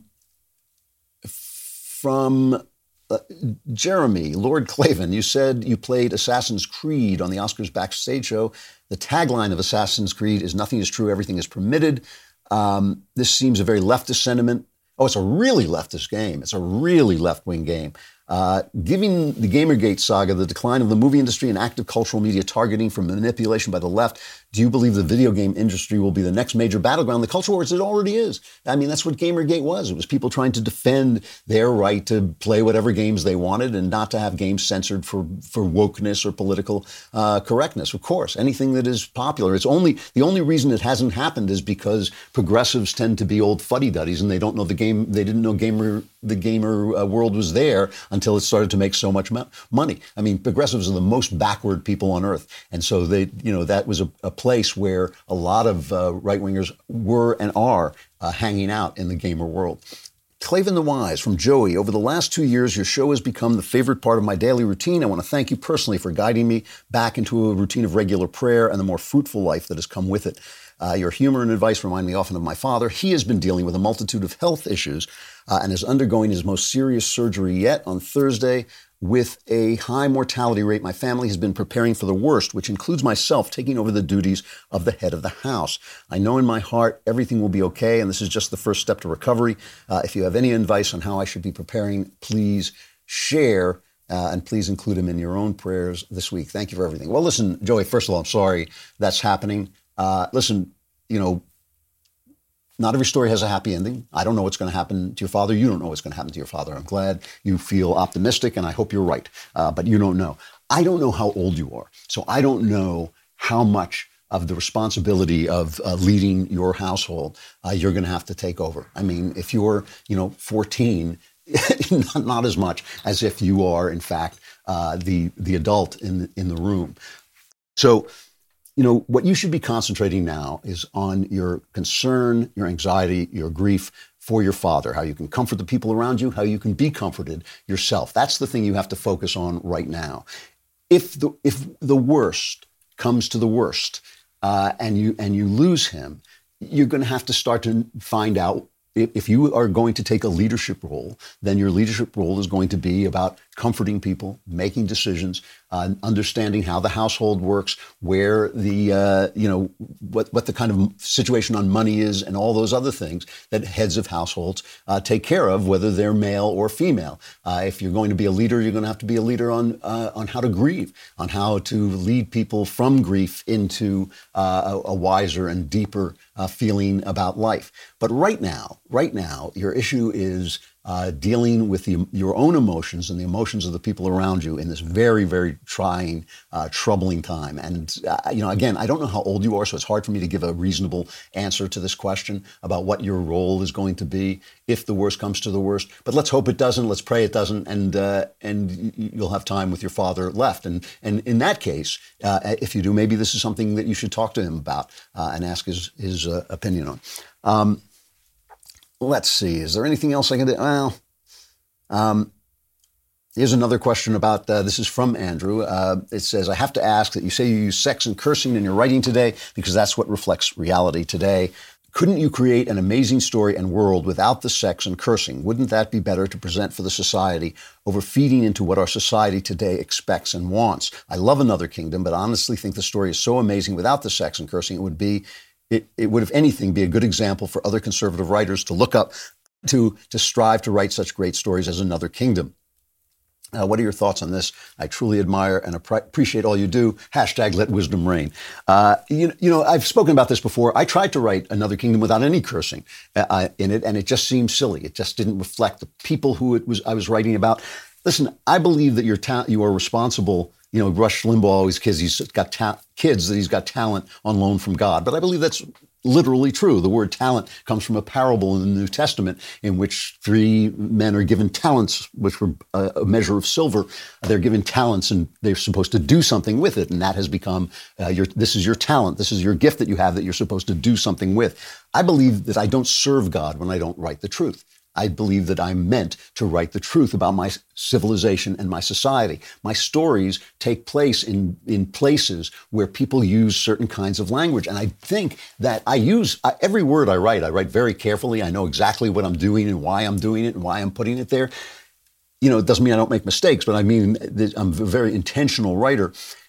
from uh, Jeremy, Lord Clavin, you said you played Assassin's Creed on the Oscars backstage show. The tagline of Assassin's Creed is "Nothing is true, everything is permitted." Um, this seems a very leftist sentiment. Oh, it's a really leftist game. It's a really left-wing game. Uh, giving the Gamergate saga, the decline of the movie industry and active cultural media targeting for manipulation by the left, do you believe the video game industry will be the next major battleground? The culture wars, it already is. I mean, that's what Gamergate was. It was people trying to defend their right to play whatever games they wanted and not to have games censored for, for wokeness or political uh, correctness. Of course, anything that is popular. It's only the only reason it hasn't happened is because progressives tend to be old fuddy-duddies and they don't know the game. They didn't know gamer the gamer uh, world was there until it started to make so much mo- money. I mean, progressives are the most backward people on earth. And so they, you know, that was a, a place where a lot of uh, right-wingers were and are uh, hanging out in the gamer world. Clavin the Wise from Joey. Over the last two years, your show has become the favorite part of my daily routine. I want to thank you personally for guiding me back into a routine of regular prayer and the more fruitful life that has come with it. Uh, your humor and advice remind me often of my father. He has been dealing with a multitude of health issues uh, and is undergoing his most serious surgery yet on Thursday. With a high mortality rate, my family has been preparing for the worst, which includes myself taking over the duties of the head of the house. I know in my heart everything will be okay, and this is just the first step to recovery. Uh, if you have any advice on how I should be preparing, please share, uh, and please include him in your own prayers this week. Thank you for everything. Well, listen, Joey, first of all, I'm sorry that's happening. Uh, listen, you know, not every story has a happy ending. I don't know what's going to happen to your father. You don't know what's going to happen to your father. I'm glad you feel optimistic, and I hope you're right. Uh, but you don't know. I don't know how old you are. So I don't know how much of the responsibility of uh, leading your household uh, you're going to have to take over. I mean, if you're, you know, fourteen, not, not as much as if you are, in fact, uh, the the adult in the, in the room. So, you know, what you should be concentrating now is on your concern, your anxiety, your grief for your father, how you can comfort the people around you, how you can be comforted yourself. That's the thing you have to focus on right now. If the if the worst comes to the worst uh, and you and you lose him, you're going to have to start to find out. If you are going to take a leadership role, then your leadership role is going to be about comforting people, making decisions, uh, understanding how the household works, where the, uh, you know, what, what the kind of situation on money is, and all those other things that heads of households uh, take care of, whether they're male or female. Uh, if you're going to be a leader, you're going to have to be a leader on uh, on how to grieve, on how to lead people from grief into uh, a, a wiser and deeper uh, feeling about life. But right now, right now, your issue is Uh, dealing with the, your own emotions and the emotions of the people around you in this very, very trying, uh, troubling time. And, uh, you know, again, I don't know how old you are, so it's hard for me to give a reasonable answer to this question about what your role is going to be if the worst comes to the worst. But let's hope it doesn't. Let's pray it doesn't. And uh, and you'll have time with your father left. And, and in that case, uh, if you do, maybe this is something that you should talk to him about uh, and ask his, his uh, opinion on. Um, Let's see. Is there anything else I can do? Well, um, here's another question about, uh, this is from Andrew. Uh, it says, I have to ask that you say you use sex and cursing in your writing today because that's what reflects reality today. Couldn't you create an amazing story and world without the sex and cursing? Wouldn't that be better to present for the society over feeding into what our society today expects and wants? I love Another Kingdom, but honestly think the story is so amazing without the sex and cursing. It would be It, it would, if anything, be a good example for other conservative writers to look up to, to strive to write such great stories as Another Kingdom. Uh, what are your thoughts on this? I truly admire and appre- appreciate all you do. Hashtag let wisdom reign. Uh, you, you know, I've spoken about this before. I tried to write Another Kingdom without any cursing uh, in it, and it just seemed silly. It just didn't reflect the people who it was I was writing about. Listen, I believe that you're ta- you are responsible. You know, Rush Limbaugh always kids, he's got ta- kids that he's got talent on loan from God. But I believe that's literally true. The word talent comes from a parable in the New Testament in which three men are given talents, which were a, a measure of silver. They're given talents and they're supposed to do something with it. And that has become, uh, your, this is your talent. This is your gift that you have that you're supposed to do something with. I believe that I don't serve God when I don't write the truth. I believe that I'm meant to write the truth about my civilization and my society. My stories take place in, in places where people use certain kinds of language. And I think that I use, I, every word I write, I write very carefully. I know exactly what I'm doing and why I'm doing it and why I'm putting it there. You know, it doesn't mean I don't make mistakes, but I mean, I'm a very intentional writer.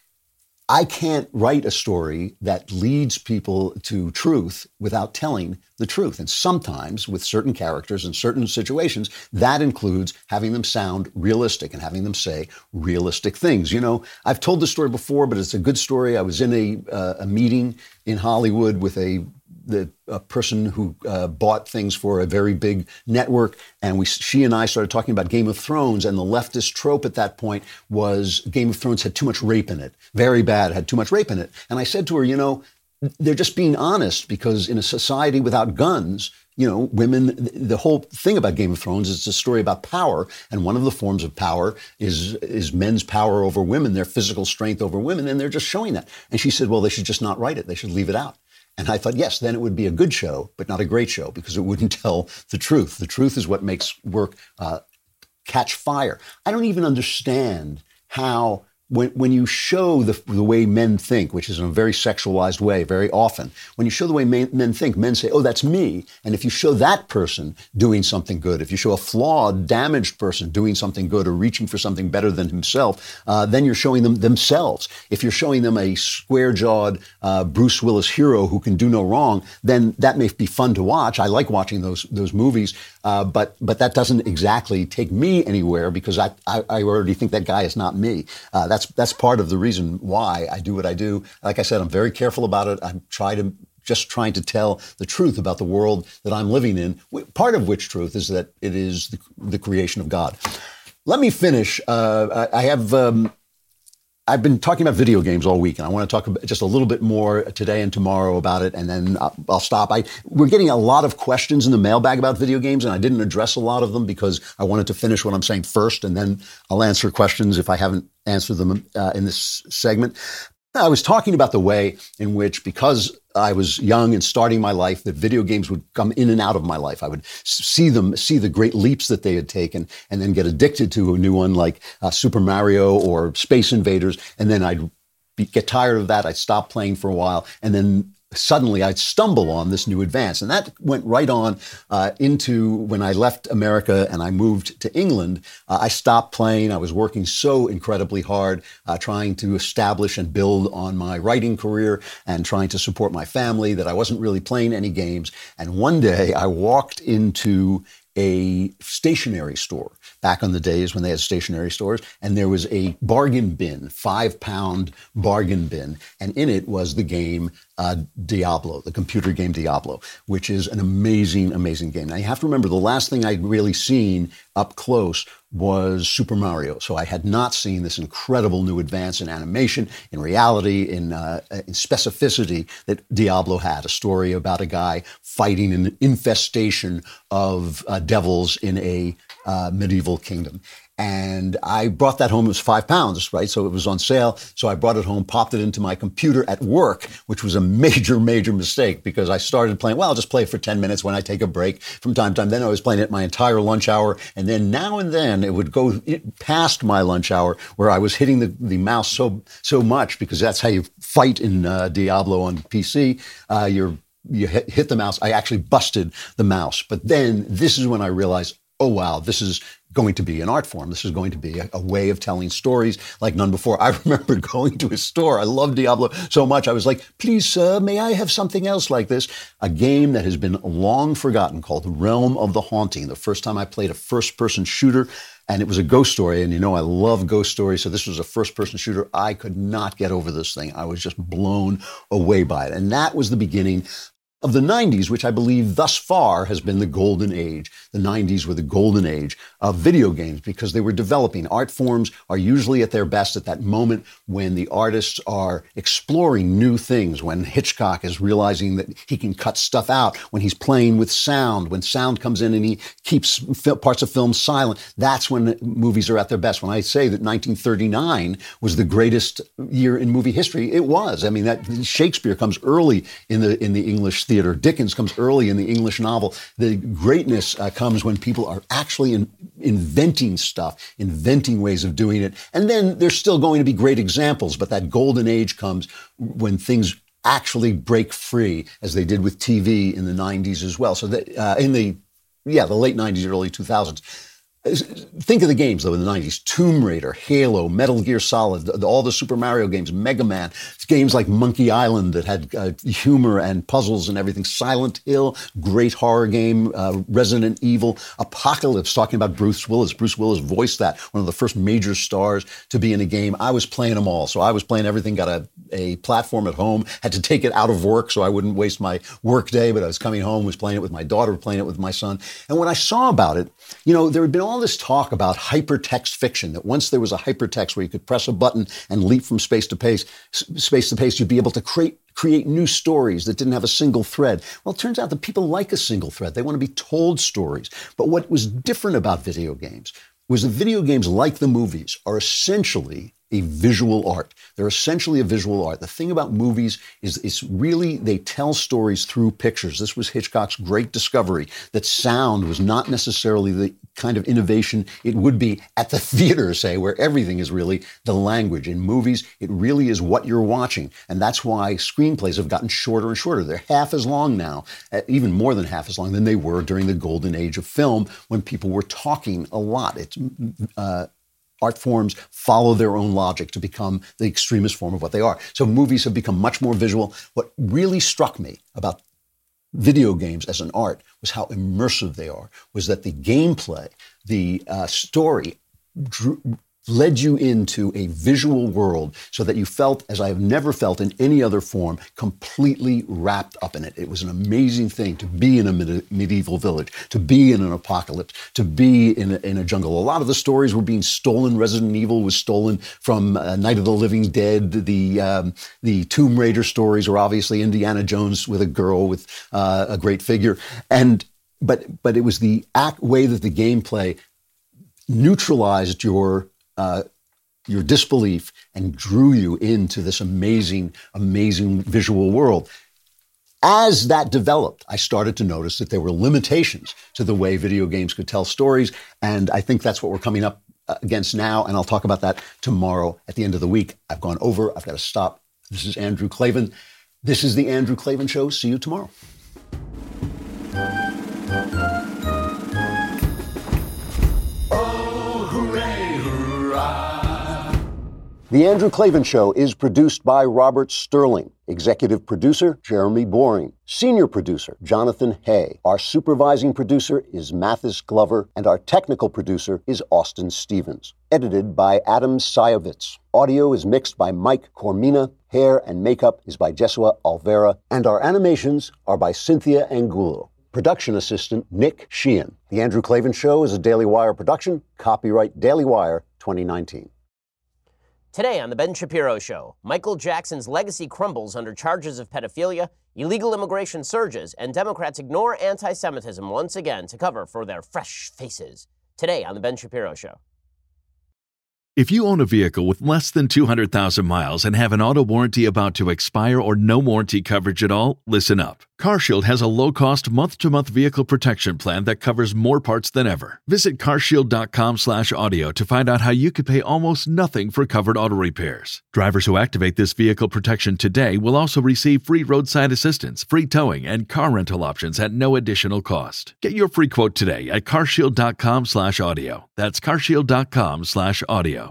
I can't write a story that leads people to truth without telling the truth. And sometimes with certain characters in certain situations, that includes having them sound realistic and having them say realistic things. You know, I've told this story before, but it's a good story. I was in a, uh, a meeting in Hollywood with a the a person who uh, bought things for a very big network. And we, she and I started talking about Game of Thrones, and the leftist trope at that point was Game of Thrones had too much rape in it. Very bad, had too much rape in it. And I said to her, you know, they're just being honest, because in a society without guns, you know, women, the whole thing about Game of Thrones is it's a story about power. And one of the forms of power is is men's power over women, their physical strength over women. And they're just showing that. And she said, well, they should just not write it. They should leave it out. And I thought, yes, then it would be a good show, but not a great show, because it wouldn't tell the truth. The truth is what makes work uh, catch fire. I don't even understand how, when when you show the the way men think, which is in a very sexualized way very often, when you show the way men, men think, men say, oh, that's me. And if you show that person doing something good, if you show a flawed, damaged person doing something good or reaching for something better than himself, uh, then you're showing them themselves. If you're showing them a square-jawed uh, Bruce Willis hero who can do no wrong, then that may be fun to watch. I like watching those those movies, uh, but but that doesn't exactly take me anywhere, because I, I, I already think that guy is not me. Uh, That's that's part of the reason why I do what I do. Like I said, I'm very careful about it. I'm trying to just trying to tell the truth about the world that I'm living in. Part of which truth is that it is the, the creation of God. Let me finish. Uh, I, I have. Um, I've been talking about video games all week, and I want to talk about just a little bit more today and tomorrow about it, and then I'll, I'll stop. I, we're getting a lot of questions in the mailbag about video games, and I didn't address a lot of them because I wanted to finish what I'm saying first, and then I'll answer questions if I haven't answered them uh, in this segment. I was talking about the way in which, because I was young and starting my life, that video games would come in and out of my life. I would see them, see the great leaps that they had taken, and then get addicted to a new one like uh, Super Mario or Space Invaders. And then I'd be, get tired of that. I'd stop playing for a while. And then suddenly I'd stumble on this new advance. And that went right on uh, into when I left America and I moved to England. Uh, I stopped playing. I was working so incredibly hard, uh, trying to establish and build on my writing career and trying to support my family, that I wasn't really playing any games. And one day I walked into a stationery store back on the days when they had stationery stores. And there was a bargain bin, five pound bargain bin. And in it was the game uh, Diablo, the computer game Diablo, which is an amazing, amazing game. Now you have to remember, the last thing I'd really seen up close was Super Mario. So I had not seen this incredible new advance in animation, in reality, in, uh, in specificity that Diablo had. A story about a guy fighting an infestation of uh, devils in a uh, medieval kingdom. And I brought that home. It was five pounds, right? So it was on sale. So I brought it home, popped it into my computer at work, which was a major, major mistake, because I started playing, well, I'll just play it for ten minutes when I take a break from time to time. Then I was playing it my entire lunch hour. And then now and then it would go past my lunch hour where I was hitting the, the mouse so, so much, because that's how you fight in uh, Diablo on P C. Uh, you're, you hit, hit the mouse. I actually busted the mouse. But then this is when I realized, oh, wow, this is going to be an art form. This is going to be a, a way of telling stories like none before. I remember going to a store. I love Diablo so much. I was like, please, sir, may I have something else like this? A game that has been long forgotten called Realm of the Haunting. The first time I played a first-person shooter, and it was a ghost story. And you know, I love ghost stories. So this was a first-person shooter. I could not get over this thing. I was just blown away by it. And that was the beginning of the nineties, which I believe thus far has been the golden age. The nineties were the golden age of video games, because they were developing. Art forms are usually at their best at that moment when the artists are exploring new things, when Hitchcock is realizing that he can cut stuff out, when he's playing with sound, when sound comes in and he keeps parts of film silent. That's when movies are at their best. When I say that nineteen thirty-nine was the greatest year in movie history, it was. I mean, that Shakespeare comes early in the in the English theater. Dickens comes early in the English novel. The greatness uh, comes when people are actually in, inventing stuff, inventing ways of doing it. And then there's still going to be great examples, but that golden age comes when things actually break free, as they did with T V in the nineties as well. So that, uh, in the, yeah, the late nineties, early two thousands. Think of the games, though, in the nineties. Tomb Raider, Halo, Metal Gear Solid, all the Super Mario games, Mega Man, games like Monkey Island that had uh, humor and puzzles and everything. Silent Hill, great horror game. Uh, Resident Evil, Apocalypse, talking about Bruce Willis. Bruce Willis voiced that, one of the first major stars to be in a game. I was playing them all. So I was playing everything, got a, a platform at home, had to take it out of work so I wouldn't waste my work day, but I was coming home, was playing it with my daughter, playing it with my son. And when I saw about it, you know, there had been all this talk about hypertext fiction, that once there was a hypertext where you could press a button and leap from space to space, space to space, you'd be able to create create new stories that didn't have a single thread. Well, it turns out that people like a single thread. They want to be told stories. But what was different about video games was that video games, like the movies, are essentially a visual art. They're essentially a visual art. The thing about movies is it's really, they tell stories through pictures. This was Hitchcock's great discovery, that sound was not necessarily the kind of innovation it would be at the theater, say, where everything is really the language. In movies, it really is what you're watching. And that's why screenplays have gotten shorter and shorter. They're half as long now, even more than half as long than they were during the golden age of film, when people were talking a lot. It's, uh, Art forms follow their own logic to become the extremist form of what they are. So movies have become much more visual. What really struck me about video games as an art was how immersive they are, was that the gameplay, the uh, story drew, led you into a visual world so that you felt, as I have never felt in any other form, completely wrapped up in it. It was an amazing thing to be in a med- medieval village, to be in an apocalypse, to be in a, in a jungle. A lot of the stories were being stolen. Resident Evil was stolen from uh, Night of the Living Dead. The um, the Tomb Raider stories are obviously Indiana Jones with a girl with uh, a great figure. And but but it was the act way that the gameplay neutralized your Uh, your disbelief and drew you into this amazing, amazing visual world. As that developed, I started to notice that there were limitations to the way video games could tell stories, and I think that's what we're coming up against now, and I'll talk about that tomorrow at the end of the week. I've gone over. I've got to stop. This is Andrew Klavan. This is The Andrew Klavan Show. See you tomorrow. The Andrew Klavan Show is produced by Robert Sterling. Executive producer, Jeremy Boring. Senior producer, Jonathan Hay. Our supervising producer is Mathis Glover, and our technical producer is Austin Stevens. Edited by Adam Sayevitz. Audio is mixed by Mike Cormina. Hair and makeup is by Jesua Alvera. And our animations are by Cynthia Angulo. Production assistant, Nick Sheehan. The Andrew Klavan Show is a Daily Wire production. Copyright Daily Wire twenty nineteen. Today on The Ben Shapiro Show, Michael Jackson's legacy crumbles under charges of pedophilia, illegal immigration surges, and Democrats ignore anti-Semitism once again to cover for their fresh faces. Today on The Ben Shapiro Show. If you own a vehicle with less than two hundred thousand miles and have an auto warranty about to expire or no warranty coverage at all, listen up. CarShield has a low-cost month-to-month vehicle protection plan that covers more parts than ever. Visit carshield.com slash audio to find out how you could pay almost nothing for covered auto repairs. Drivers who activate this vehicle protection today will also receive free roadside assistance, free towing, and car rental options at no additional cost. Get your free quote today at carshield.com slash audio. That's carshield.com slash audio.